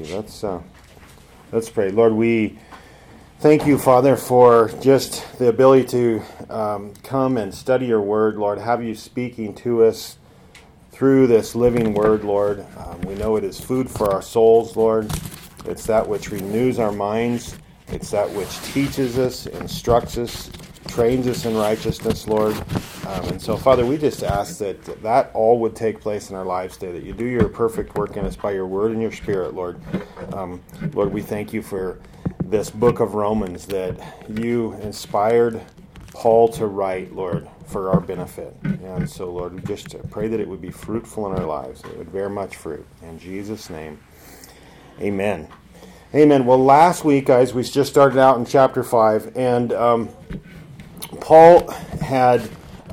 Steve. Let's pray. Lord, we thank you, Father, for just the ability to come and study your word, Lord. Have you speaking to us through this living word, Lord. We know it is food for our souls, Lord. It's that which renews our minds. It's that which teaches us, instructs us, trains us in righteousness, Lord. And so, Father, we just ask that all would take place in our lives today, that you do your perfect work in us by your word and your spirit, Lord. Lord, we thank you for this book of Romans that you inspired Paul to write, Lord, for our benefit. And so, Lord, we just pray that it would be fruitful in our lives, that it would bear much fruit. In Jesus' name, amen. Amen. Well, last week, guys, we just started out in chapter 5, and Paul had,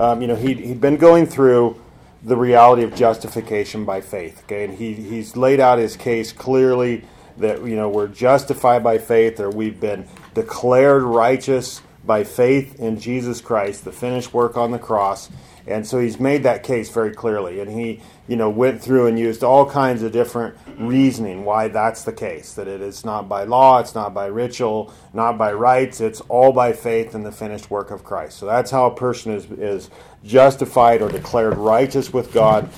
he'd been going through the reality of justification by faith, okay? And he's laid out his case clearly that, we're justified by faith, or we've been declared righteous by faith in Jesus Christ, the finished work on the cross. And so he's made that case very clearly. And he, went through and used all kinds of different reasoning why that's the case, that it is not by law, it's not by ritual, not by rites, it's all by faith in the finished work of Christ. So that's how a person is justified or declared righteous with God.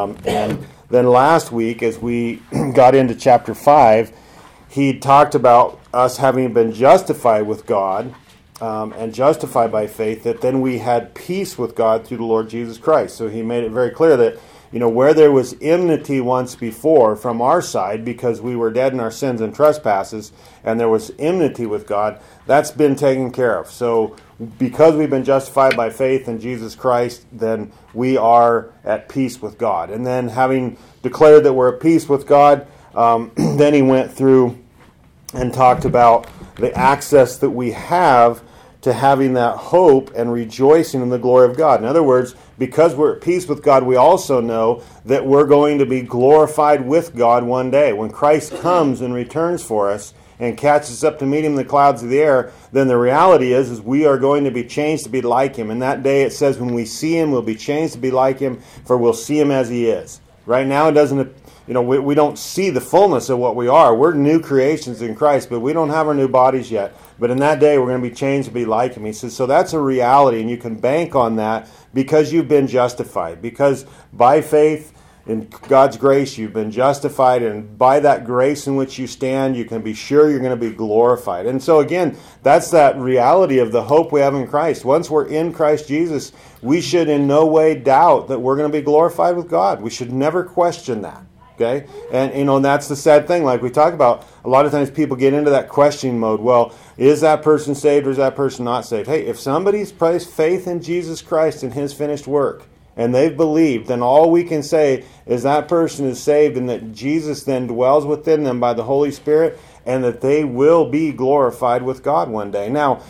And then last week, as we got into chapter 5, he talked about us having been justified with God, and justified by faith, that then we had peace with God through the Lord Jesus Christ. So he made it very clear that, where there was enmity once before from our side, because we were dead in our sins and trespasses, and there was enmity with God, that's been taken care of. So because we've been justified by faith in Jesus Christ, then we are at peace with God. And then having declared that we're at peace with God, then he went through and talked about the access that we have to having that hope and rejoicing in the glory of God. In other words, because we're at peace with God, we also know that we're going to be glorified with God one day. When Christ comes and returns for us and catches us up to meet him in the clouds of the air, then the reality is we are going to be changed to be like him. And that day it says when we see him, we'll be changed to be like him, for we'll see him as he is. Right now it doesn't, we don't see the fullness of what we are. We're new creations in Christ, but we don't have our new bodies yet. But in that day, we're going to be changed to be like him. He says, so that's a reality, and you can bank on that because you've been justified. Because by faith in God's grace, you've been justified, and by that grace in which you stand, you can be sure you're going to be glorified. And so again, that's that reality of the hope we have in Christ. Once we're in Christ Jesus, we should in no way doubt that we're going to be glorified with God. We should never question that. Okay? And that's the sad thing, like we talk about. A lot of times people get into that questioning mode. Well, is that person saved or is that person not saved? Hey, if somebody's placed faith in Jesus Christ and his finished work, and they've believed, then all we can say is that person is saved, and that Jesus then dwells within them by the Holy Spirit, and that they will be glorified with God one day. Now,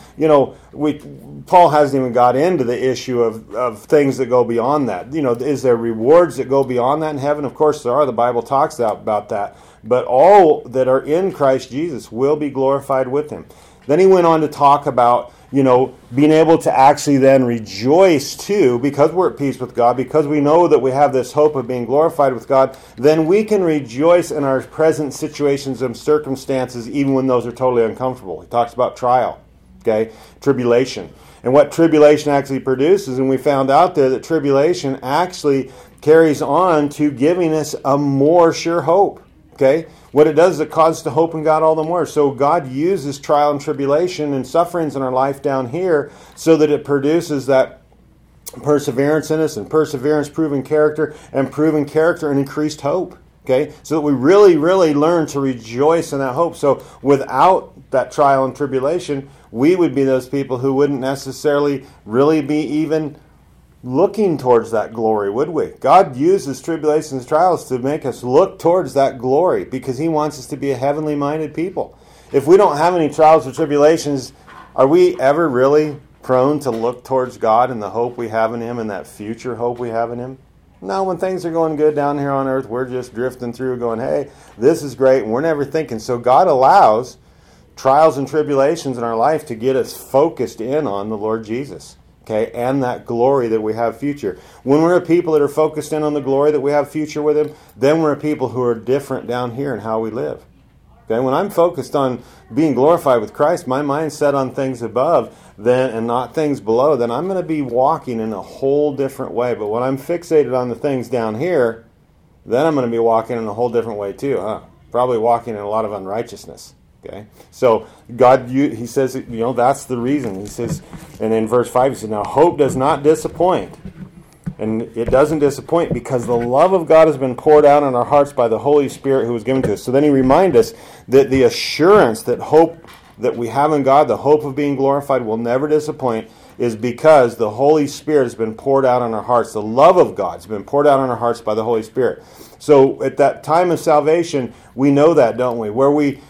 Paul hasn't even got into the issue of things that go beyond that. Is there rewards that go beyond that in heaven? Of course there are. The Bible talks about that. But all that are in Christ Jesus will be glorified with him. Then he went on to talk about, being able to actually then rejoice too, because we're at peace with God, because we know that we have this hope of being glorified with God, then we can rejoice in our present situations and circumstances, even when those are totally uncomfortable. He talks about trial, okay, tribulation. And what tribulation actually produces, and we found out there that tribulation actually carries on to giving us a more sure hope, okay? What it does is it causes us to hope in God all the more. So God uses trial and tribulation and sufferings in our life down here so that it produces that perseverance in us, and perseverance proven character, and proven character and increased hope. Okay? So that we really, really learn to rejoice in that hope. So without that trial and tribulation, we would be those people who wouldn't necessarily really be even looking towards that glory, would we? God uses tribulations and trials to make us look towards that glory, because he wants us to be a heavenly minded people. If we don't have any trials or tribulations, are we ever really prone to look towards God and the hope we have in him and that future hope we have in him? No, when things are going good down here on earth, we're just drifting through going, hey, this is great, and we're never thinking. So God allows trials and tribulations in our life to get us focused in on the Lord Jesus. Okay, and that glory that we have future. When we're a people that are focused in on the glory that we have future with him, then we're a people who are different down here in how we live. Okay, when I'm focused on being glorified with Christ, my mind's set on things above then and not things below, then I'm going to be walking in a whole different way. But when I'm fixated on the things down here, then I'm going to be walking in a whole different way too, huh? Probably walking in a lot of unrighteousness. Okay, so God, he says, that's the reason. He says, and in verse 5, he says, now hope does not disappoint. And it doesn't disappoint because the love of God has been poured out in our hearts by the Holy Spirit who was given to us. So then he reminds us that the assurance that hope that we have in God, the hope of being glorified, will never disappoint, is because the Holy Spirit has been poured out on our hearts. The love of God has been poured out on our hearts by the Holy Spirit. So at that time of salvation, we know that, don't we? Where we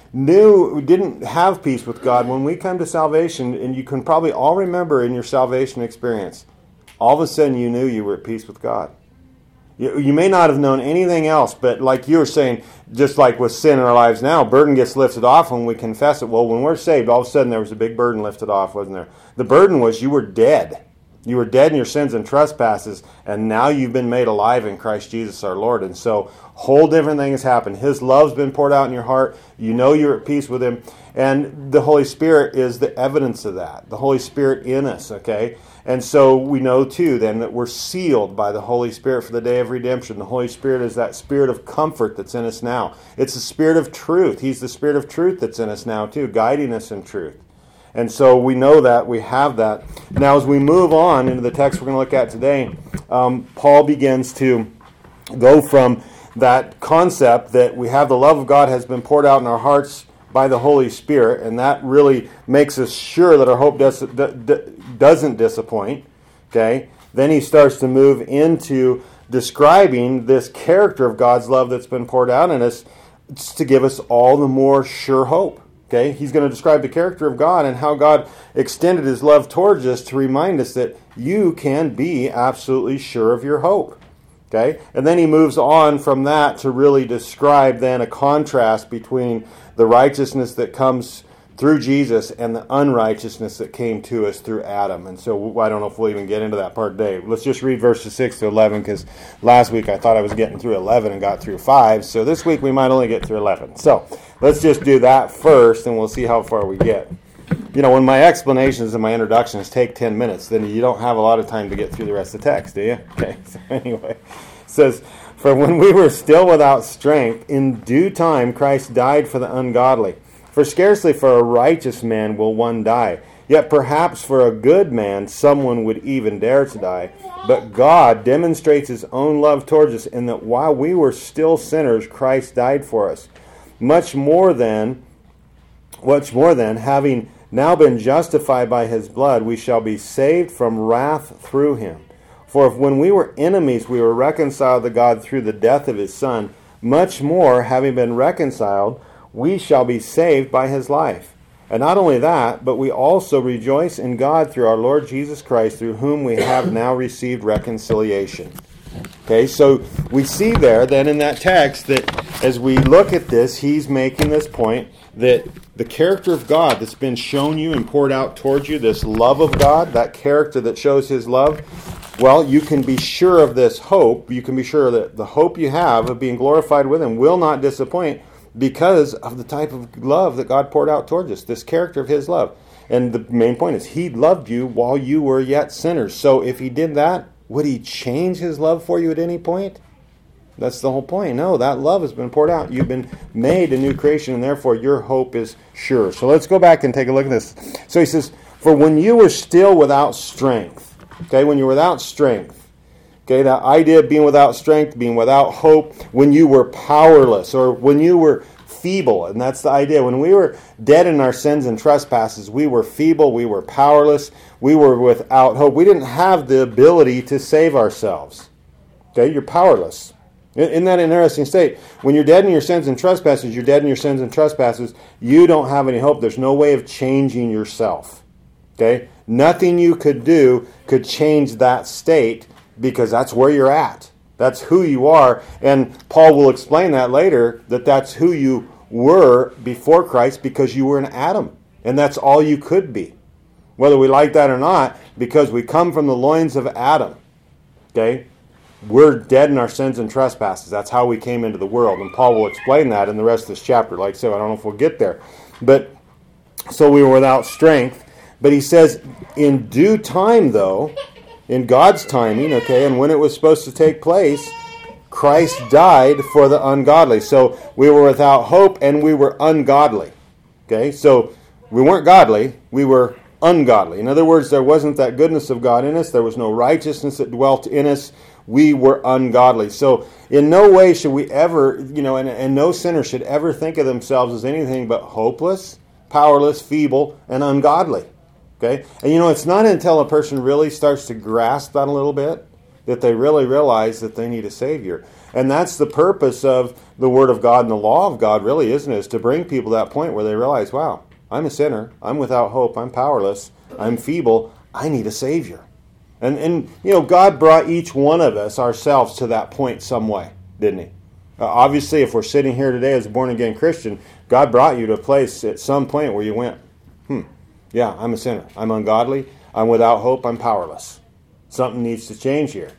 didn't have peace with God, when we come to salvation, and you can probably all remember in your salvation experience, all of a sudden you knew you were at peace with God. You may not have known anything else, but like you were saying, just like with sin in our lives now, burden gets lifted off when we confess it. Well, when we're saved, all of a sudden there was a big burden lifted off, wasn't there? The burden was you were dead. You were dead in your sins and trespasses, and now you've been made alive in Christ Jesus our Lord. And so whole different thing has happened. His love's been poured out in your heart. You know you're at peace with Him. And the Holy Spirit is the evidence of that. The Holy Spirit in us, okay? And so we know, too, then, that we're sealed by the Holy Spirit for the day of redemption. The Holy Spirit is that spirit of comfort that's in us now. It's the spirit of truth. He's the spirit of truth that's in us now, too, guiding us in truth. And so we know that. We have that. Now, as we move on into the text we're going to look at today, Paul begins to go from that concept that we have the love of God has been poured out in our hearts by the Holy Spirit, and that really makes us sure that our hope doesn't disappoint. Okay? Then he starts to move into describing this character of God's love that's been poured out in us to give us all the more sure hope. Okay? He's going to describe the character of God and how God extended His love towards us to remind us that you can be absolutely sure of your hope. Okay? And then he moves on from that to really describe then a contrast between the righteousness that comes through Jesus and the unrighteousness that came to us through Adam. And so I don't know if we'll even get into that part today. Let's just read verses 6 to 11, because last week I thought I was getting through 11 and got through 5. So this week we might only get through 11. So let's just do that first, and we'll see how far we get. When my explanations and my introductions take 10 minutes, then you don't have a lot of time to get through the rest of the text, do you? Okay, so anyway, it says, for when we were still without strength, in due time Christ died for the ungodly. For scarcely for a righteous man will one die, yet perhaps for a good man someone would even dare to die. But God demonstrates His own love towards us in that while we were still sinners, Christ died for us. Much more than, having now been justified by His blood, we shall be saved from wrath through Him. For if when we were enemies we were reconciled to God through the death of His Son, much more, having been reconciled, we shall be saved by His life. And not only that, but we also rejoice in God through our Lord Jesus Christ, through whom we have now received reconciliation. Okay, so we see there then in that text that as we look at this, he's making this point that the character of God that's been shown you and poured out towards you, this love of God, that character that shows His love, well, you can be sure of this hope. You can be sure that the hope you have of being glorified with Him will not disappoint because of the type of love that God poured out towards us, this character of His love. And the main point is He loved you while you were yet sinners. So if He did that, would He change His love for you at any point? That's the whole point. No, that love has been poured out. You've been made a new creation, and therefore your hope is sure. So let's go back and take a look at this. So he says, for when you were still without strength, okay, when you're without strength, okay, that idea of being without strength, being without hope, when you were powerless, or when you were feeble, and that's the idea. When we were dead in our sins and trespasses, we were feeble, we were powerless, we were without hope. We didn't have the ability to save ourselves. Okay, you're powerless. Isn't that an interesting state? When you're dead in your sins and trespasses, you're dead in your sins and trespasses. You don't have any hope. There's no way of changing yourself. Okay? Nothing you could do could change that state because that's where you're at. That's who you are. And Paul will explain that later, that that's who you were before Christ because you were an Adam. And that's all you could be. Whether we like that or not, because we come from the loins of Adam. Okay? we're dead in our sins and trespasses. That's how we came into the world. And Paul will explain that in the rest of this chapter. Like I said, I don't know if we'll get there. But so we were without strength. But he says, in due time, though, in God's timing, okay, and when it was supposed to take place, Christ died for the ungodly. So we were without hope and we were ungodly. Okay, so we weren't godly, we were ungodly. In other words, there wasn't that goodness of God in us. There was no righteousness that dwelt in us. We were ungodly. So in no way should we ever, and no sinner should ever think of themselves as anything but hopeless, powerless, feeble, and ungodly. Okay? And it's not until a person really starts to grasp that a little bit that they really realize that they need a Savior. And that's the purpose of the Word of God and the law of God, really, isn't it? Is to bring people to that point where they realize, wow, I'm a sinner. I'm without hope. I'm powerless. I'm feeble. I need a Savior. And God brought each one of us ourselves to that point some way, didn't He? Obviously, if we're sitting here today as a born-again Christian, God brought you to a place at some point where you went, yeah, I'm a sinner. I'm ungodly. I'm without hope. I'm powerless. Something needs to change here.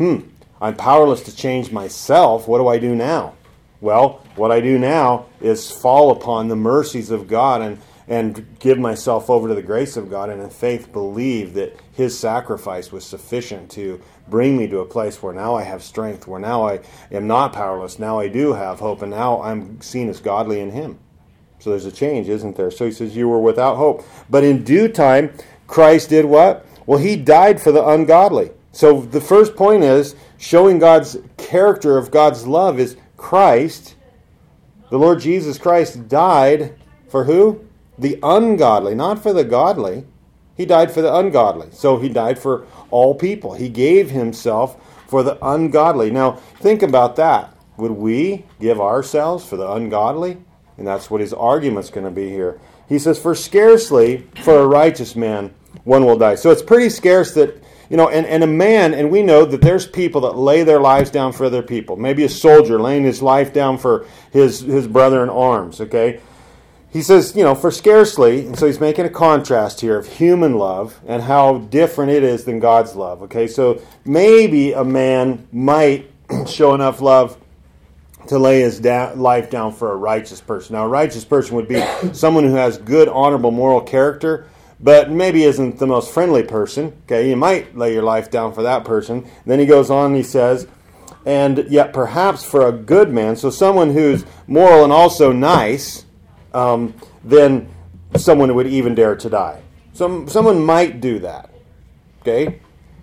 I'm powerless to change myself. What do I do now? Well, what I do now is fall upon the mercies of God and give myself over to the grace of God, and in faith believe that His sacrifice was sufficient to bring me to a place where now I have strength, where now I am not powerless, now I do have hope, and now I'm seen as godly in Him. So there's a change, isn't there? So he says, you were without hope. But in due time, Christ did what? Well, He died for the ungodly. So the first point is, showing God's character of God's love is Christ, the Lord Jesus Christ, died for who? The ungodly, not for the godly. He died for the ungodly. So He died for all people. He gave Himself for the ungodly. Now, think about that. Would we give ourselves for the ungodly? And that's what his argument's going to be here. He says, for scarcely for a righteous man one will die. So it's pretty scarce that, and a man, and we know that there's people that lay their lives down for other people. Maybe a soldier laying his life down for his brother in arms, okay? He says, for scarcely, and so he's making a contrast here of human love and how different it is than God's love, okay? So maybe a man might show enough love to lay his life down for a righteous person. Now, a righteous person would be someone who has good, honorable, moral character, but maybe isn't the most friendly person. Okay, you might lay your life down for that person. Then he goes on and he says, and yet perhaps for a good man, so someone who's moral and also nice, then someone would even dare to die. Someone might do that. Okay?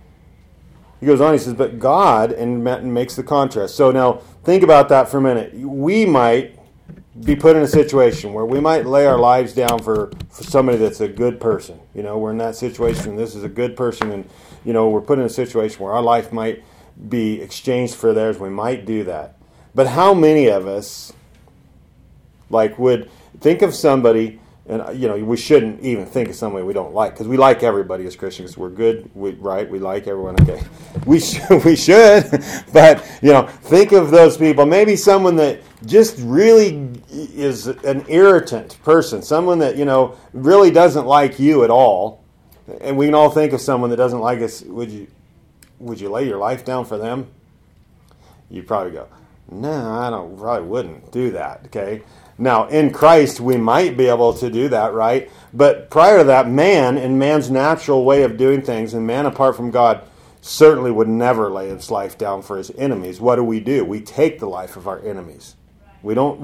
He goes on, he says, but God, and makes the contrast. So now, think about that for a minute. We might be put in a situation where we might lay our lives down for somebody that's a good person. We're in that situation, this is a good person, and, we're put in a situation where our life might be exchanged for theirs. We might do that. But how many of us, would think of somebody, and, we shouldn't even think of somebody we don't like, because we like everybody as Christians. We're good, we like everyone, okay. We should, but, think of those people. Maybe someone that just really is an irritant person, someone that, really doesn't like you at all, and we can all think of someone that doesn't like us. Would you lay your life down for them? You'd probably go, no, probably wouldn't do that, okay. Now, in Christ, we might be able to do that, right? But prior to that, man, in man's natural way of doing things, and man apart from God, certainly would never lay his life down for his enemies. What do? We take the life of our enemies. You don't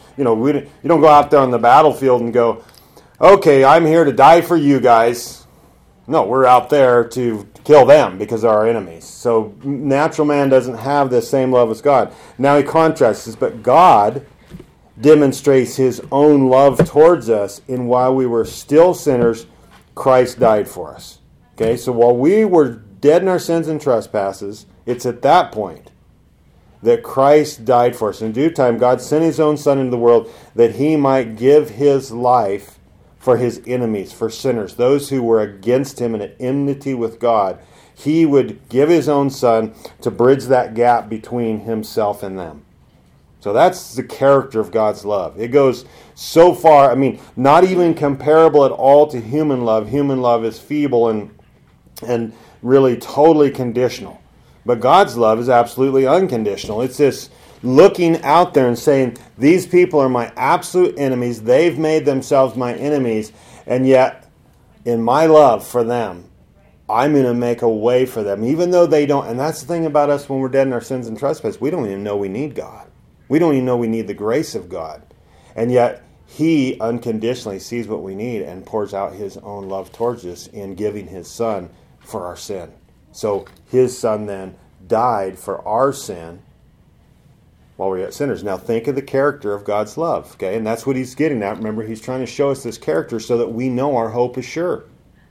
go out there on the battlefield and go, okay, I'm here to die for you guys. No, we're out there to kill them because they're our enemies. So natural man doesn't have the same love as God. Now he contrasts this, but God demonstrates His own love towards us in while we were still sinners, Christ died for us. Okay, so while we were dead in our sins and trespasses, it's at that point that Christ died for us. In due time, God sent His own Son into the world that He might give His life for His enemies, for sinners, those who were against Him and at enmity with God. He would give His own Son to bridge that gap between Himself and them. So that's the character of God's love. It goes so far, not even comparable at all to human love. Human love is feeble and really totally conditional. But God's love is absolutely unconditional. It's this looking out there and saying, these people are my absolute enemies. They've made themselves my enemies. And yet, in my love for them, I'm going to make a way for them, even though they don't. And that's the thing about us when we're dead in our sins and trespasses. We don't even know we need God. We don't even know we need the grace of God. And yet, He unconditionally sees what we need and pours out His own love towards us in giving His Son for our sin. So His Son then died for our sin while we're yet sinners. Now think of the character of God's love, okay? And that's what He's getting at. Remember, He's trying to show us this character so that we know our hope is sure.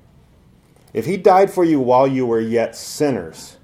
If He died for you while you were yet sinners,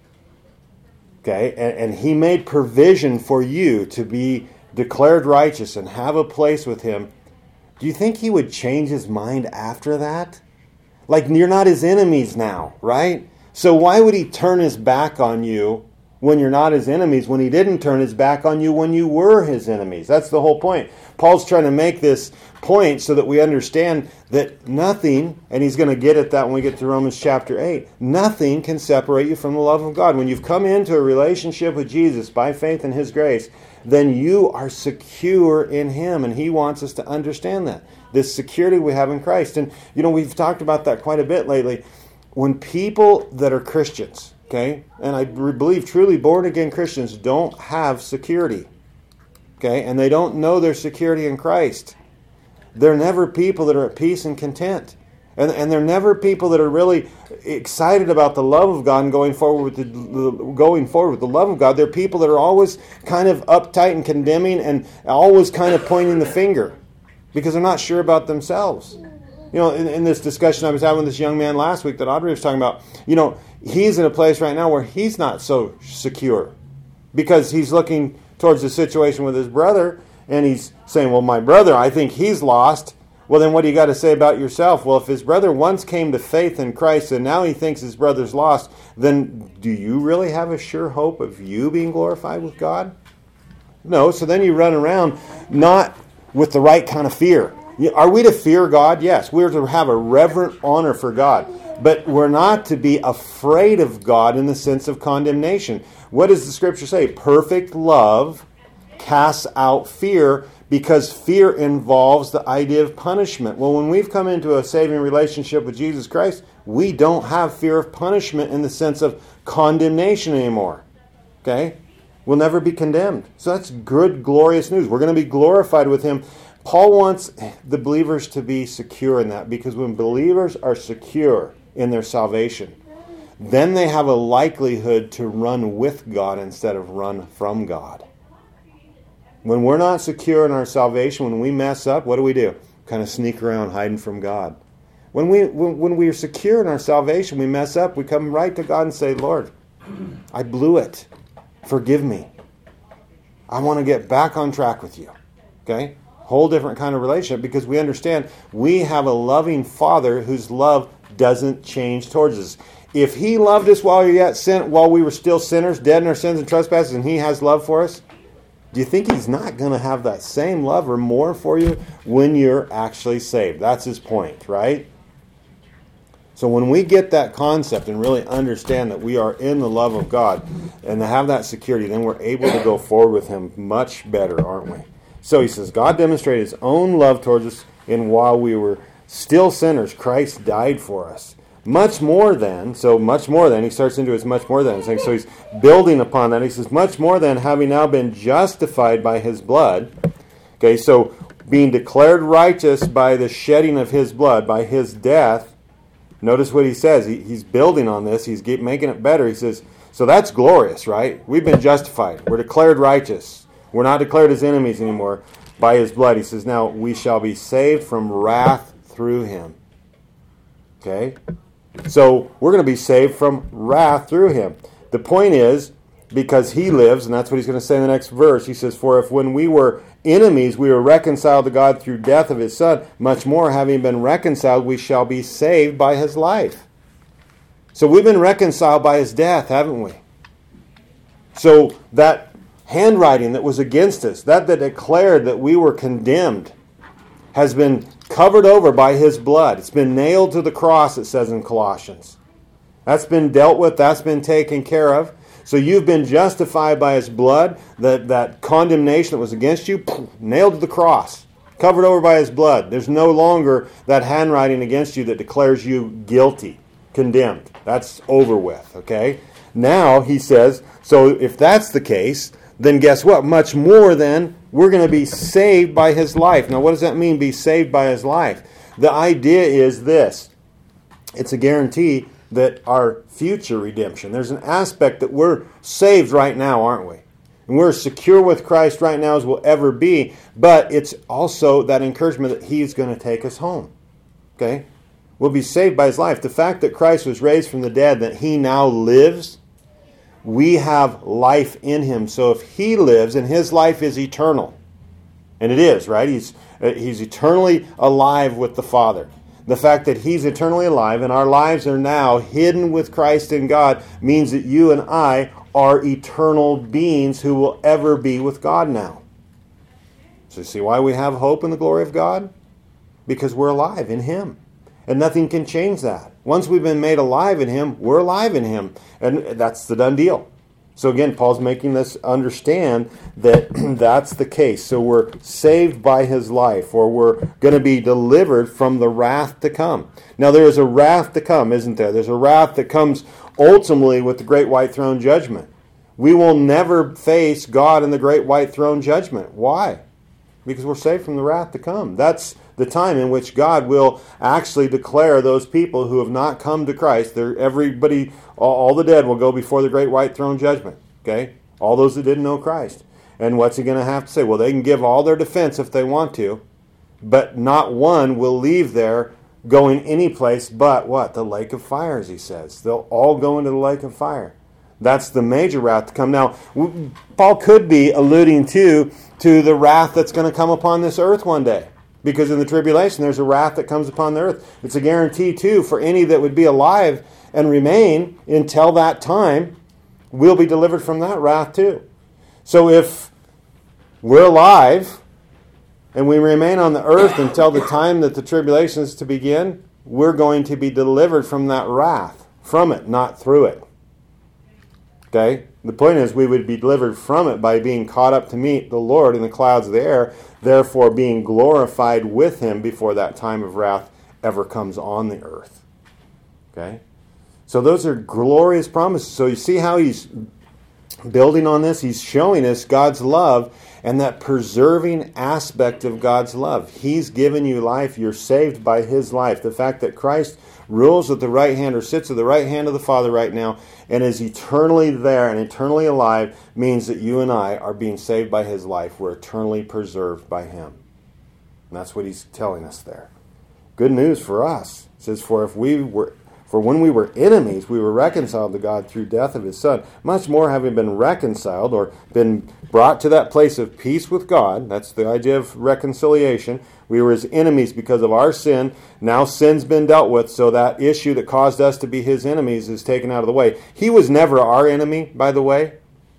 okay, and He made provision for you to be declared righteous and have a place with Him, do you think He would change His mind after that? Like, you're not His enemies now, right? So why would He turn His back on you when you're not His enemies, when He didn't turn His back on you when you were His enemies? That's the whole point. Paul's trying to make this point so that we understand that nothing, and he's going to get at that when we get to Romans chapter 8, nothing can separate you from the love of God. When you've come into a relationship with Jesus by faith in His grace, then you are secure in Him, and He wants us to understand that. This security we have in Christ. And, we've talked about that quite a bit lately. When people that are Christians, okay, and I believe truly born-again Christians don't have security, okay, and they don't know their security in Christ, they're never people that are at peace and content. And they're never people that are really excited about the love of God and going forward with the love of God. They're people that are always kind of uptight and condemning and always kind of pointing the finger because they're not sure about themselves. In this discussion I was having with this young man last week that Audrey was talking about, he's in a place right now where he's not so secure because he's looking towards the situation with his brother and he's saying, well, my brother, I think he's lost. Well, then what do you got to say about yourself? Well, if his brother once came to faith in Christ and now he thinks his brother's lost, then do you really have a sure hope of you being glorified with God? No, so then you run around not with the right kind of fear. Are we to fear God? Yes. We're to have a reverent honor for God. But we're not to be afraid of God in the sense of condemnation. What does the Scripture say? Perfect love casts out fear, because fear involves the idea of punishment. Well, when we've come into a saving relationship with Jesus Christ, we don't have fear of punishment in the sense of condemnation anymore. Okay? We'll never be condemned. So that's good, glorious news. We're going to be glorified with Him. Paul wants the believers to be secure in that, because when believers are secure in their salvation, then they have a likelihood to run with God instead of run from God. When we're not secure in our salvation, when we mess up, what do? Kind of sneak around hiding from God. When we are secure in our salvation, we mess up, we come right to God and say, Lord, I blew it. Forgive me. I want to get back on track with you. Okay? Whole different kind of relationship, because we understand we have a loving Father whose love doesn't change towards us. If He loved us while we were still sinners, dead in our sins and trespasses, and He has love for us, do you think He's not going to have that same love or more for you when you're actually saved? That's His point, right? So when we get that concept and really understand that we are in the love of God and to have that security, then we're able to go forward with Him much better, aren't we? So he says, God demonstrated His own love towards us, and while we were still sinners, Christ died for us. Much more than, he starts into his much more than. So he's building upon that. He says, much more than, having now been justified by His blood. Okay, so being declared righteous by the shedding of His blood, by His death. Notice what he says. He's building on this. He's making it better. He says, so that's glorious, right? We've been justified. We're declared righteous. We're not declared as enemies anymore by His blood. He says, now we shall be saved from wrath through Him. Okay? So we're going to be saved from wrath through Him. The point is, because He lives, and that's what he's going to say in the next verse, he says, for if when we were enemies we were reconciled to God through death of His Son, much more having been reconciled we shall be saved by His life. So we've been reconciled by His death, haven't we? So that handwriting that was against us, that declared that we were condemned, has been covered over by His blood. It's been nailed to the cross, it says in Colossians. That's been dealt with. That's been taken care of. So you've been justified by his blood. That condemnation that was against you, nailed to the cross, covered over by his blood. There's no longer that handwriting against you that declares you guilty, condemned. That's over with, okay? Now, he says, so if that's the case, then guess what? Much more then, we're going to be saved by his life. Now, what does that mean, be saved by his life? The idea is this. It's a guarantee that our future redemption, there's an aspect that we're saved right now, aren't we? And we're secure with Christ right now as we'll ever be, but it's also that encouragement that he's going to take us home. Okay? We'll be saved by his life. The fact that Christ was raised from the dead, that he now lives, we have life in him. So if he lives, and his life is eternal, and it is, right? He's eternally alive with the Father. The fact that he's eternally alive and our lives are now hidden with Christ in God means that you and I are eternal beings who will ever be with God now. So you see why we have hope in the glory of God? Because we're alive in him. And nothing can change that. Once we've been made alive in him, we're alive in him. And that's the done deal. So again, Paul's making us understand that that's the case. So we're saved by his life, or we're going to be delivered from the wrath to come. Now there is a wrath to come, isn't there? There's a wrath that comes ultimately with the great white throne judgment. We will never face God in the great white throne judgment. Why? Because we're saved from the wrath to come. That's the time in which God will actually declare those people who have not come to Christ. Everybody, all the dead will go before the great white throne judgment. Okay? All those that didn't know Christ. And what's he going to have to say? Well, they can give all their defense if they want to, but not one will leave there going any place but what? The lake of fire, as he says. They'll all go into the lake of fire. That's the major wrath to come. Now, Paul could be alluding to the wrath that's going to come upon this earth one day. Because in the tribulation, there's a wrath that comes upon the earth. It's a guarantee, too, for any that would be alive and remain until that time, we'll be delivered from that wrath, too. So if we're alive and we remain on the earth until the time that the tribulation is to begin, we're going to be delivered from that wrath. From it, not through it. Okay? The point is we would be delivered from it by being caught up to meet the Lord in the clouds of the air, therefore being glorified with him before that time of wrath ever comes on the earth. Okay? So those are glorious promises. So you see how he's building on this? He's showing us God's love and that preserving aspect of God's love. He's given you life. You're saved by his life. The fact that Christ rules at the right hand or sits at the right hand of the Father right now and is eternally there and eternally alive means that you and I are being saved by his life. We're eternally preserved by him. And that's what he's telling us there. Good news for us. It says, For when we were enemies, we were reconciled to God through death of his Son. Much more, having been reconciled or been brought to that place of peace with God, that's the idea of reconciliation. We were his enemies because of our sin. Now sin's been dealt with, so that issue that caused us to be his enemies is taken out of the way. He was never our enemy, by the way.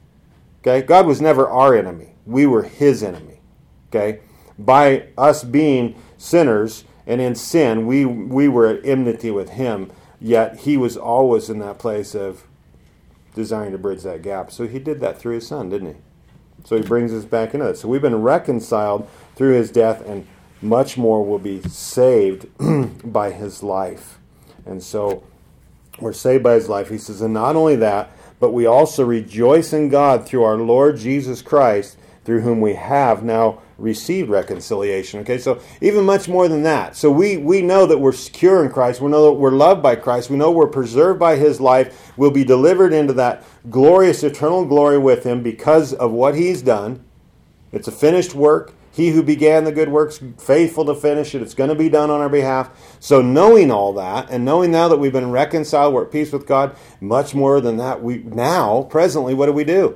Okay? God was never our enemy. We were his enemy. Okay? By us being sinners and in sin, we were at enmity with him. Yet he was always in that place of desiring to bridge that gap. So he did that through his Son, didn't he? So he brings us back into it. So we've been reconciled through his death, and much more will be saved by his life. And so we're saved by his life. He says, and not only that, but we also rejoice in God through our Lord Jesus Christ, through whom we have now received reconciliation. Okay, so even much more than that. So we know that we're secure in Christ. We know that we're loved by Christ. We know we're preserved by his life. We'll be delivered into that glorious eternal glory with him because of what he's done. It's a finished work. He who began the good works, faithful to finish it. It's going to be done on our behalf. So knowing all that, and knowing now that we've been reconciled, we're at peace with God, much more than that, presently, what do?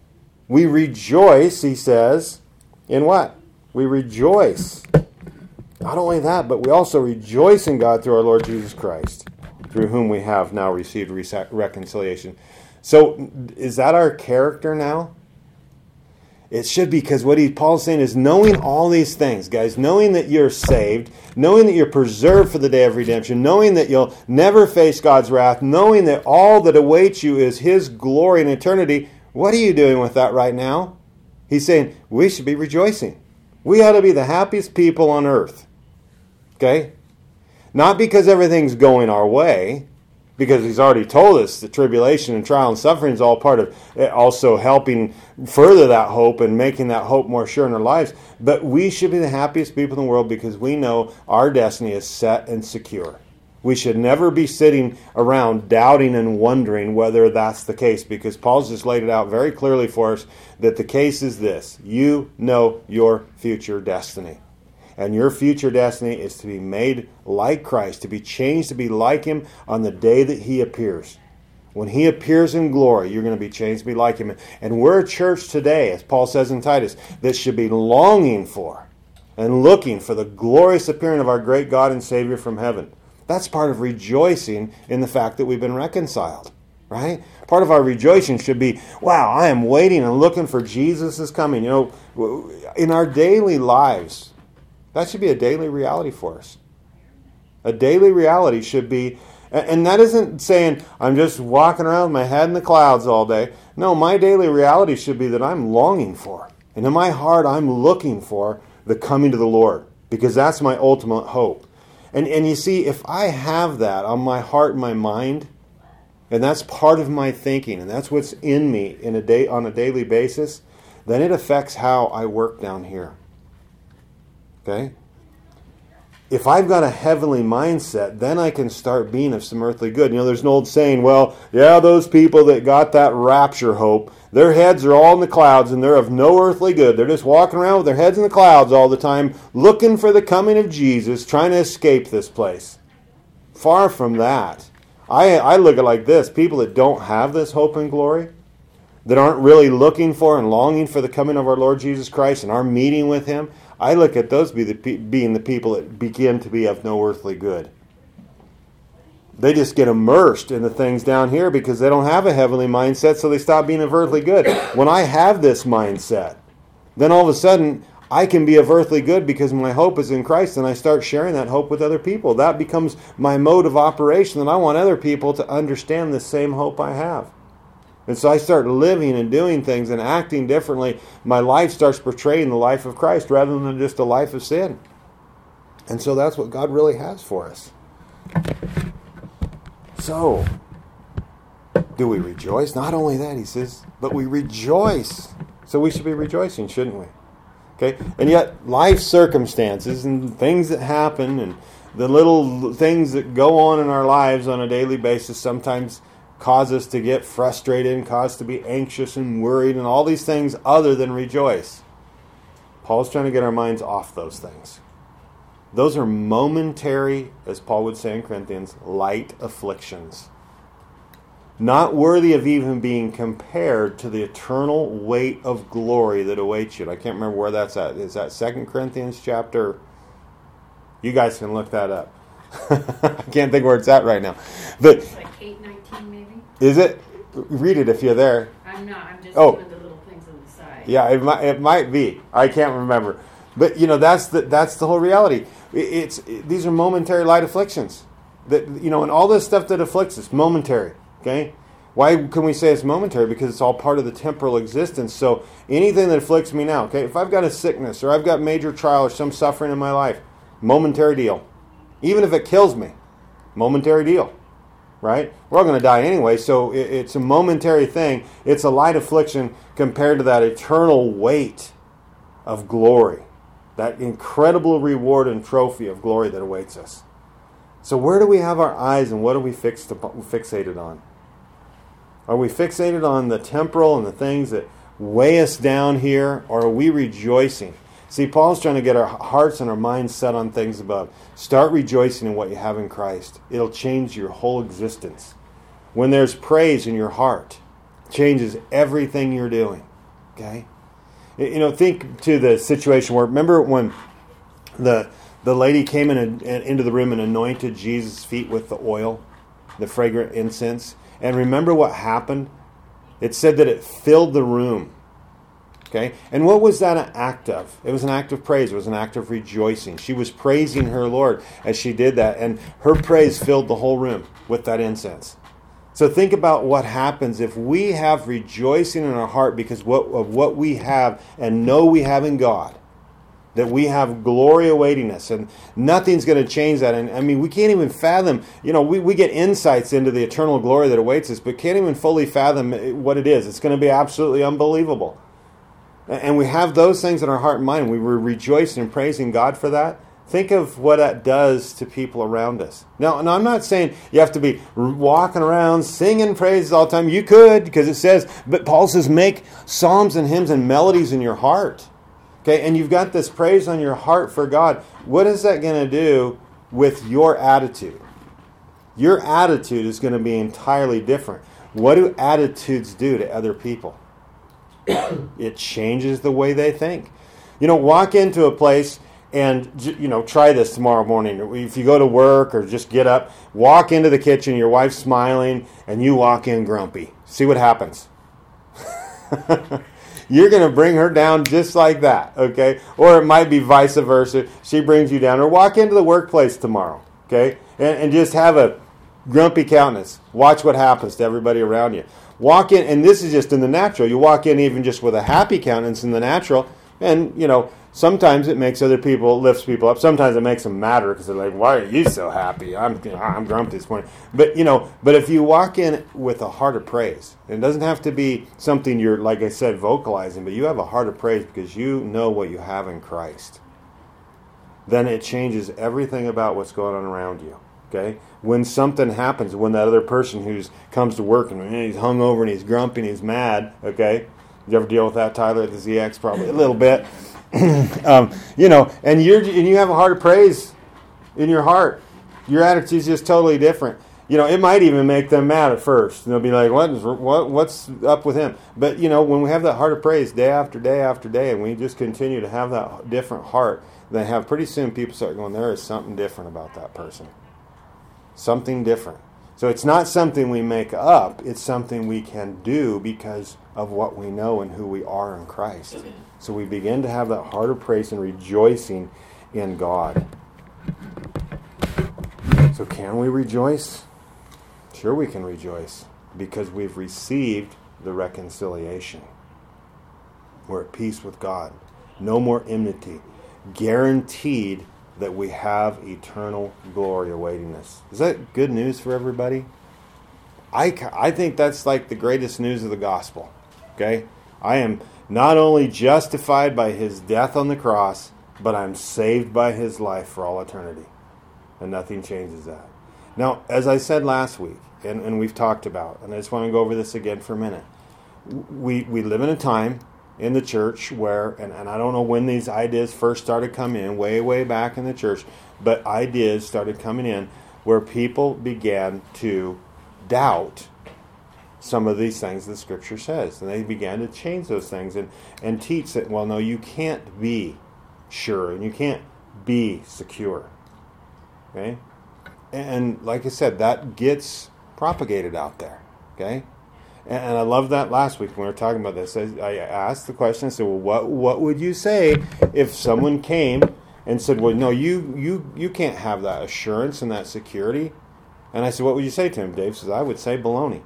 We rejoice, he says, in what? We rejoice. Not only that, but we also rejoice in God through our Lord Jesus Christ, through whom we have now received reconciliation. So is that our character now? It should be, because what Paul's saying is knowing all these things, guys, knowing that you're saved, knowing that you're preserved for the day of redemption, knowing that you'll never face God's wrath, knowing that all that awaits you is His glory and eternity. What are you doing with that right now? He's saying we should be rejoicing. We ought to be the happiest people on earth. Okay? Not because everything's going our way, because He's already told us that tribulation and trial and suffering is all part of also helping further that hope and making that hope more sure in our lives. But we should be the happiest people in the world because we know our destiny is set and secure. We should never be sitting around doubting and wondering whether that's the case, because Paul's just laid it out very clearly for us that the case is this. You know your future destiny. And your future destiny is to be made like Christ, to be changed to be like Him on the day that He appears. When He appears in glory, you're going to be changed to be like Him. And we're a church today, as Paul says in Titus, that should be longing for and looking for the glorious appearing of our great God and Savior from heaven. That's part of rejoicing in the fact that we've been reconciled, right? Part of our rejoicing should be, wow, I am waiting and looking for Jesus' coming. You know, in our daily lives, that should be a daily reality for us. A daily reality should be, and that isn't saying I'm just walking around with my head in the clouds all day. No, my daily reality should be that I'm longing for, and in my heart I'm looking for the coming to the Lord, because that's my ultimate hope. And you see, if I have that on my heart and my mind, and that's part of my thinking, and that's what's in me on a daily basis, then it affects how I work down here. Okay? If I've got a heavenly mindset, then I can start being of some earthly good. You know, there's an old saying, well, yeah, those people that got that rapture hope, their heads are all in the clouds and they're of no earthly good. They're just walking around with their heads in the clouds all the time, looking for the coming of Jesus, trying to escape this place. Far from that. I look at it like this. People that don't have this hope and glory, that aren't really looking for and longing for the coming of our Lord Jesus Christ and our meeting with Him, I look at those being the people that begin to be of no earthly good. They just get immersed in the things down here because they don't have a heavenly mindset, so they stop being of earthly good. When I have this mindset, then all of a sudden I can be of earthly good because my hope is in Christ, and I start sharing that hope with other people. That becomes my mode of operation, and I want other people to understand the same hope I have. And so I start living and doing things and acting differently. My life starts portraying the life of Christ rather than just a life of sin. And so that's what God really has for us. So, do we rejoice? Not only that, he says, but we rejoice. So we should be rejoicing, shouldn't we? Okay? And yet, life circumstances and things that happen and the little things that go on in our lives on a daily basis sometimes cause us to get frustrated and cause us to be anxious and worried and all these things other than rejoice. Paul's trying to get our minds off those things. Those are momentary, as Paul would say in Corinthians, light afflictions. Not worthy of even being compared to the eternal weight of glory that awaits you. I can't remember where that's at. Is that 2 Corinthians chapter? You guys can look that up. I can't think where it's at right now. But it's like 8:19 maybe. Is it? Read it if you're there. I'm not. I'm just doing the little things on the side. Yeah, it might be. I can't remember. But you know, that's the whole reality. These are momentary light afflictions. That, you know, and all this stuff that afflicts us, momentary. Okay? Why can we say it's momentary? Because it's all part of the temporal existence. So anything that afflicts me now, okay, if I've got a sickness or I've got major trial or some suffering in my life, momentary deal. Even if it kills me, momentary deal. Right? We're all going to die anyway, so it's a momentary thing. It's a light affliction compared to that eternal weight of glory. That incredible reward and trophy of glory that awaits us. So where do we have our eyes and what are we fixated on? Are we fixated on the temporal and the things that weigh us down here, or are we rejoicing? See, Paul's trying to get our hearts and our minds set on things above. Start rejoicing in what you have in Christ. It'll change your whole existence. When there's praise in your heart, it changes everything you're doing. Okay? You know, think to the situation where, remember when the lady came into the room and anointed Jesus' feet with the oil, the fragrant incense? And remember what happened? It said that it filled the room. Okay? And what was that an act of? It was an act of praise. It was an act of rejoicing. She was praising her Lord as she did that. And her praise filled the whole room with that incense. So think about what happens if we have rejoicing in our heart because of what we have and know we have in God. That we have glory awaiting us, and nothing's going to change that. And I mean, we can't even fathom, we get insights into the eternal glory that awaits us, but can't even fully fathom what it is. It's going to be absolutely unbelievable. And we have those things in our heart and mind. We were rejoicing and praising God for that. Think of what that does to people around us. Now, and I'm not saying you have to be walking around singing praises all the time. You could, because it says, but Paul says, make psalms and hymns and melodies in your heart. Okay, and you've got this praise on your heart for God. What is that going to do with your attitude? Your attitude is going to be entirely different. What do attitudes do to other people? It changes the way they think. Walk into a place and, try this tomorrow morning. If you go to work or just get up, walk into the kitchen, your wife's smiling, and you walk in grumpy. See what happens. You're going to bring her down just like that, okay? Or it might be vice versa. She brings you down. Or walk into the workplace tomorrow, okay? And just have a grumpy countenance. Watch what happens to everybody around you. Walk in, and this is just in the natural. You walk in even just with a happy countenance in the natural, and, sometimes it makes lifts people up. Sometimes it makes them matter because they're like, why are you so happy? I'm grumpy this morning. But, but if you walk in with a heart of praise, it doesn't have to be something you're, like I said, vocalizing, but you have a heart of praise because you know what you have in Christ. Then it changes everything about what's going on around you. Okay? When something happens, when that other person who comes to work and he's hungover and he's grumpy and he's mad, okay? You ever deal with that, Tyler, at the ZX? Probably a little bit. And you have a heart of praise in your heart. Your attitude's just totally different. It might even make them mad at first. And they'll be like, what's up with him? But, when we have that heart of praise day after day after day, and we just continue to have that different heart, then pretty soon people start going, there is something different about that person. Something different. So it's not something we make up. It's something we can do because of what we know and who we are in Christ. So we begin to have that heart of praise and rejoicing in God. So can we rejoice? Sure we can rejoice because we've received the reconciliation. We're at peace with God. No more enmity. Guaranteed that we have eternal glory awaiting us. Is that good news for everybody? I think that's like the greatest news of the gospel. Okay? I am not only justified by his death on the cross, but I'm saved by his life for all eternity. And nothing changes that. Now, as I said last week, and we've talked about, and I just want to go over this again for a minute. We live in a time in the church where, and I don't know when these ideas first started coming in, way back in the church, but ideas started coming in where people began to doubt some of these things that Scripture says. And they began to change those things and teach that, well, no, you can't be sure and you can't be secure. Okay? And like I said, that gets propagated out there. Okay? And I love that last week when we were talking about this. I asked the question, I said, well, what would you say if someone came and said, well, no, you can't have that assurance and that security? And I said, what would you say to him? Dave says, I would say baloney.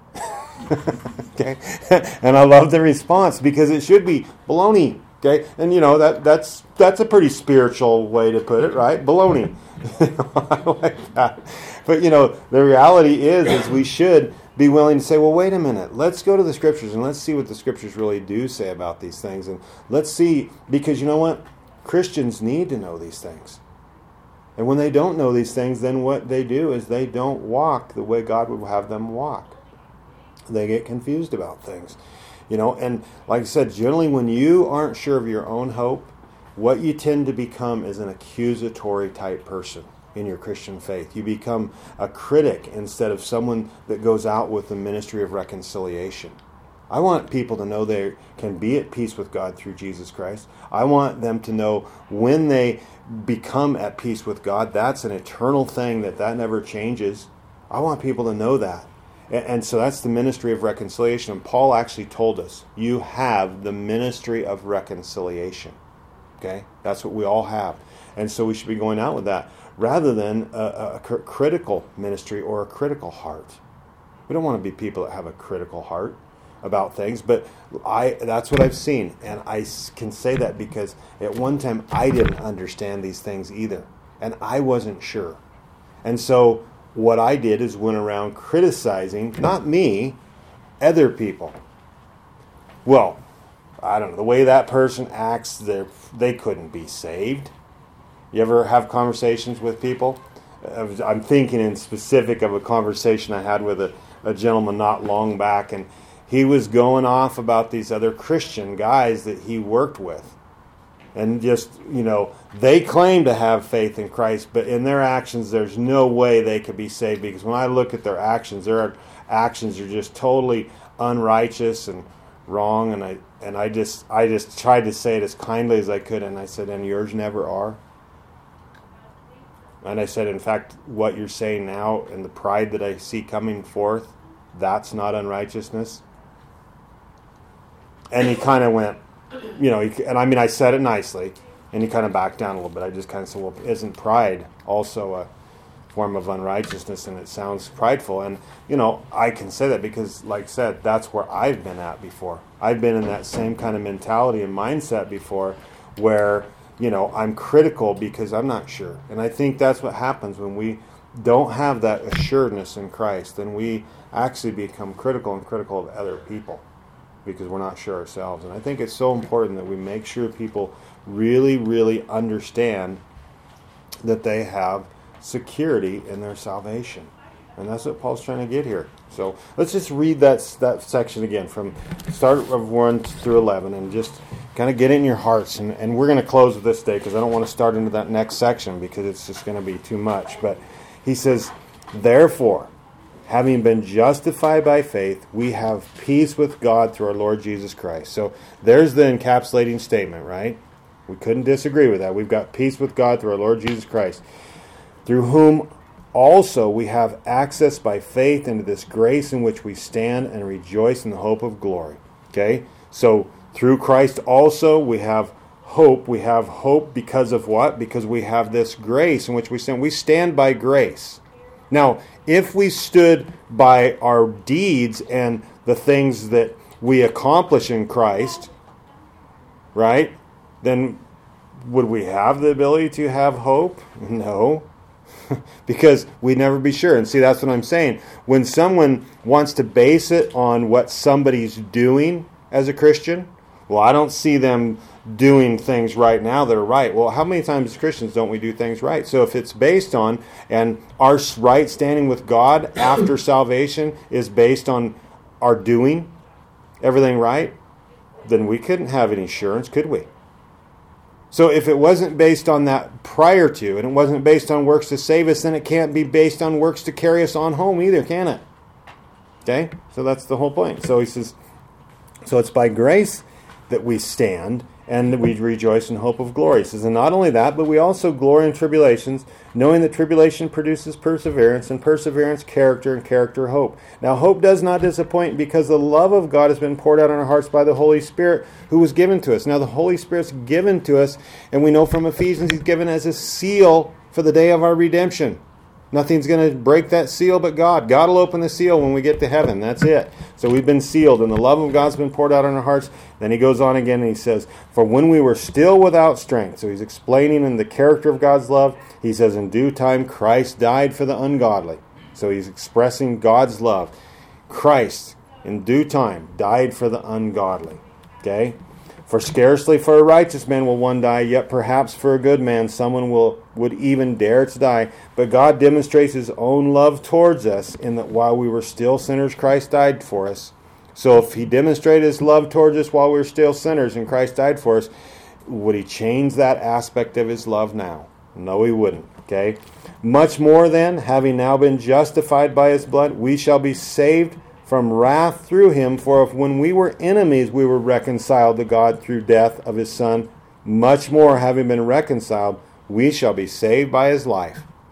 Okay? And I love the response because it should be baloney. Okay? And that's a pretty spiritual way to put it, right? Baloney. I like that. But the reality is we should be willing to say, well, wait a minute, let's go to the Scriptures and let's see what the Scriptures really do say about these things. And let's see, because you know what? Christians need to know these things. And when they don't know these things, then what they do is they don't walk the way God would have them walk. They get confused about things. And like I said, generally when you aren't sure of your own hope, what you tend to become is an accusatory type person in your Christian faith. You become a critic instead of someone that goes out with the ministry of reconciliation. I want people to know they can be at peace with God through Jesus Christ. I want them to know when they become at peace with God, that's an eternal thing that never changes. I want people to know that. And so that's the ministry of reconciliation. And Paul actually told us, you have the ministry of reconciliation. Okay? That's what we all have. And so we should be going out with that rather than a critical ministry or a critical heart. We don't want to be people that have a critical heart about things, but that's what I've seen. And I can say that because at one time I didn't understand these things either. And I wasn't sure. And so what I did is went around criticizing, not me, other people. Well, I don't know, the way that person acts, they couldn't be saved. You ever have conversations with people? I'm thinking in specific of a conversation I had with a gentleman not long back, and he was going off about these other Christian guys that he worked with. And just, they claim to have faith in Christ, but in their actions, there's no way they could be saved. Because when I look at their actions are just totally unrighteous and wrong. And I just tried to say it as kindly as I could. And I said, and yours never are. And I said, in fact, what you're saying now and the pride that I see coming forth, that's not unrighteousness. And he kind of went, I said it nicely, and he kind of backed down a little bit. I just kind of said, well, isn't pride also a form of unrighteousness? And it sounds prideful. And, I can say that because, like I said, that's where I've been at before. I've been in that same kind of mentality and mindset before where, I'm critical because I'm not sure. And I think that's what happens when we don't have that assuredness in Christ. Then we actually become critical of other people, because we're not sure ourselves. And I think it's so important that we make sure people really, really understand that they have security in their salvation. And that's what Paul's trying to get here. So let's just read that section again from start of 1 through 11 and just kind of get it in your hearts. And we're going to close with this day because I don't want to start into that next section because it's just going to be too much. But he says, therefore, having been justified by faith, we have peace with God through our Lord Jesus Christ. So there's the encapsulating statement, right? We couldn't disagree with that. We've got peace with God through our Lord Jesus Christ, through whom also we have access by faith into this grace in which we stand and rejoice in the hope of glory. Okay? So through Christ also we have hope. We have hope because of what? Because we have this grace in which we stand. We stand by grace. Now, if we stood by our deeds and the things that we accomplish in Christ, right, then would we have the ability to have hope? No, because we'd never be sure. And see, that's what I'm saying. When someone wants to base it on what somebody's doing as a Christian, well, I don't see them doing things right now that are right. Well, how many times as Christians don't we do things right? So if it's based on, and our right standing with God after salvation is based on our doing everything right, then we couldn't have any assurance, could we? So if it wasn't based on that prior to, and it wasn't based on works to save us, then it can't be based on works to carry us on home either, can it? Okay? So that's the whole point. So he says, so it's by grace that we stand, and we rejoice in hope of glory. He says, and not only that, but we also glory in tribulations, knowing that tribulation produces perseverance, and perseverance character, and character hope. Now hope does not disappoint, because the love of God has been poured out on our hearts by the Holy Spirit who was given to us. Now the Holy Spirit's given to us, and we know from Ephesians he's given as a seal for the day of our redemption. Nothing's going to break that seal but God. God will open the seal when we get to heaven. That's it. So we've been sealed, and the love of God's been poured out on our hearts. Then he goes on again, and he says, for when we were still without strength. So he's explaining in the character of God's love. He says, in due time, Christ died for the ungodly. So he's expressing God's love. Christ, in due time, died for the ungodly. Okay? For scarcely for a righteous man will one die, yet perhaps for a good man someone would even dare to die. But God demonstrates his own love towards us in that while we were still sinners, Christ died for us. So if he demonstrated his love towards us while we were still sinners and Christ died for us, would he change that aspect of his love now? No, he wouldn't. Okay? Much more then, having now been justified by his blood, we shall be saved from wrath through him. For if when we were enemies we were reconciled to God through death of his Son, much more having been reconciled, we shall be saved by his life.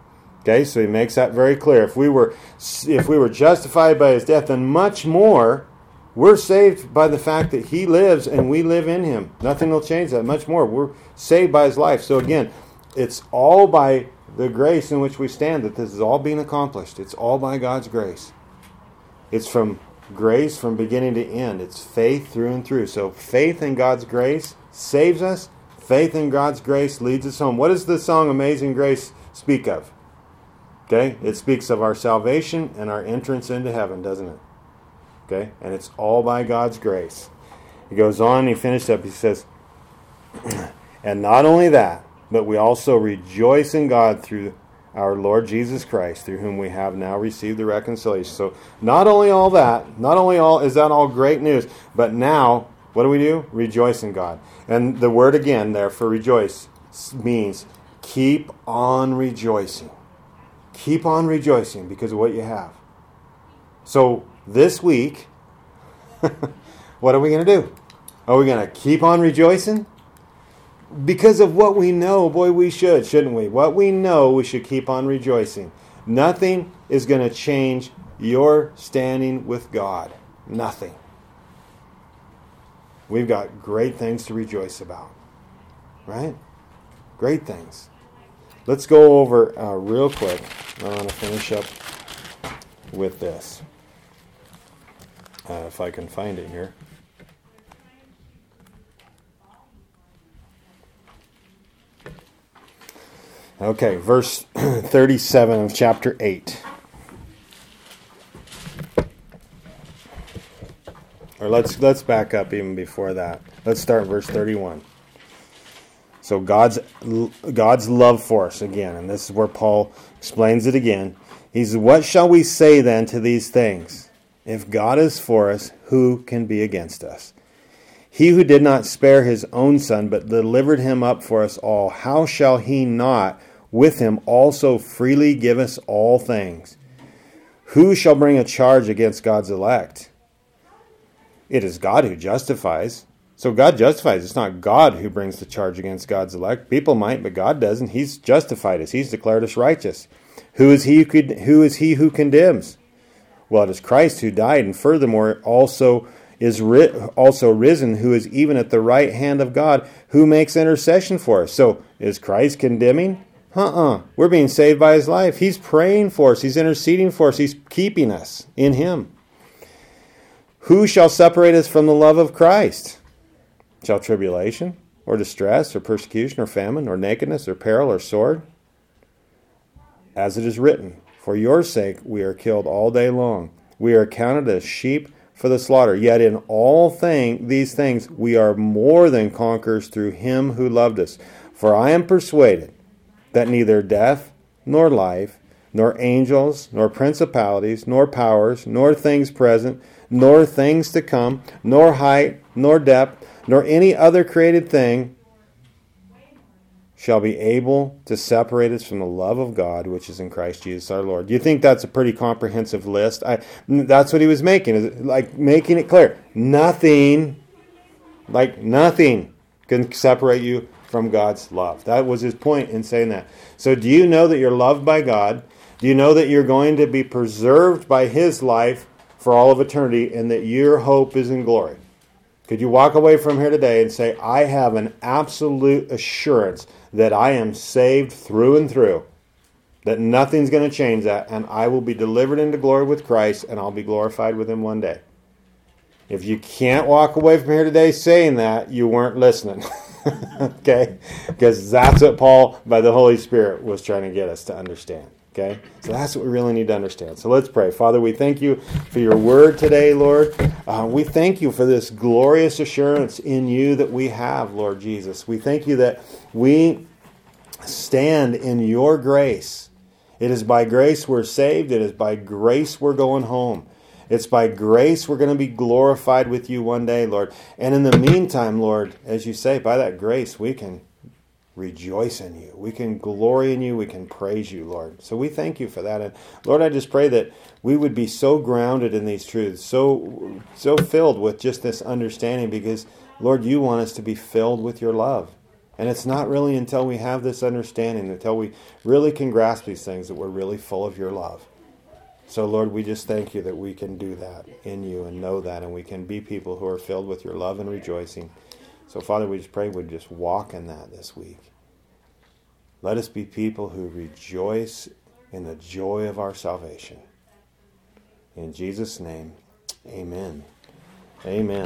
Okay, so he makes that very clear. If we were justified by his death, then much more, we're saved by the fact that he lives and we live in him. Nothing will change that. Much more, we're saved by his life. So again, it's all by the grace in which we stand that this is all being accomplished. It's all by God's grace. It's from grace from beginning to end. It's faith through and through. So faith in God's grace saves us. Faith in God's grace leads us home. What does the song Amazing Grace speak of? Okay, it speaks of our salvation and our entrance into heaven, doesn't it? Okay, and it's all by God's grace. He goes on, he finished up, he says, and not only that, but we also rejoice in God through our Lord Jesus Christ, through whom we have now received the reconciliation. So not only all that, is that all great news, but now, what do? Rejoice in God. And the word again there for rejoice means keep on rejoicing. Keep on rejoicing because of what you have. So this week, what are we going to do? Are we going to keep on rejoicing? Because of what we know, boy, we should, shouldn't we? What we know, we should keep on rejoicing. Nothing is going to change your standing with God. Nothing. We've got great things to rejoice about. Right? Great things. Let's go over real quick. I want to finish up with this. If I can find it here. Okay, verse 37 of chapter 8. Or let's back up even before that. Let's start verse 31. So God's love for us again, and this is where Paul explains it again. He says, "What shall we say then to these things? If God is for us, who can be against us? He who did not spare his own son, but delivered him up for us all, how shall he not with him also freely give us all things? Who shall bring a charge against God's elect? It is God who justifies." So God justifies. It's not God who brings the charge against God's elect. People might, but God doesn't. He's justified us. He's declared us righteous. Who is he who condemns? Well, it is Christ who died, and furthermore also risen, who is even at the right hand of God, who makes intercession for us. So is Christ condemning? We're being saved by his life. He's praying for us. He's interceding for us. He's keeping us in him. Who shall separate us from the love of Christ? Shall tribulation, or distress, or persecution, or famine, or nakedness, or peril, or sword? As it is written, for your sake we are killed all day long. We are counted as sheep for the slaughter. Yet in all these things we are more than conquerors through him who loved us. For I am persuaded that neither death, nor life, nor angels, nor principalities, nor powers, nor things present, nor things to come, nor height, nor depth, nor any other created thing shall be able to separate us from the love of God, which is in Christ Jesus our Lord. Do you think that's a pretty comprehensive list? That's what he was making, like making it clear. Nothing can separate you from God's love. That was his point in saying that. So do you know that you're loved by God? Do you know that you're going to be preserved by his life for all of eternity, and that your hope is in glory? Could you walk away from here today and say, I have an absolute assurance that I am saved through and through, that nothing's going to change that, and I will be delivered into glory with Christ, and I'll be glorified with him one day? If you can't walk away from here today saying that, you weren't listening. Okay? Because that's what Paul, by the Holy Spirit, was trying to get us to understand. Okay? So that's what we really need to understand. So let's pray. Father, we thank you for your word today, Lord. We thank you for this glorious assurance in you that we have, Lord Jesus. We thank you that we stand in your grace. It is by grace we're saved. It is by grace we're going home. It's by grace we're going to be glorified with you one day, Lord. And in the meantime, Lord, as you say, by that grace we can rejoice in you. We can glory in you. We can praise you, Lord. So we thank you for that. And Lord, I just pray that we would be so grounded in these truths, so filled with just this understanding, because, Lord, you want us to be filled with your love. And it's not really until we have this understanding, until we really can grasp these things, that we're really full of your love. So, Lord, we just thank you that we can do that in you and know that, and we can be people who are filled with your love and rejoicing. So, Father, we just pray we'd just walk in that this week. Let us be people who rejoice in the joy of our salvation. In Jesus' name, amen. Amen.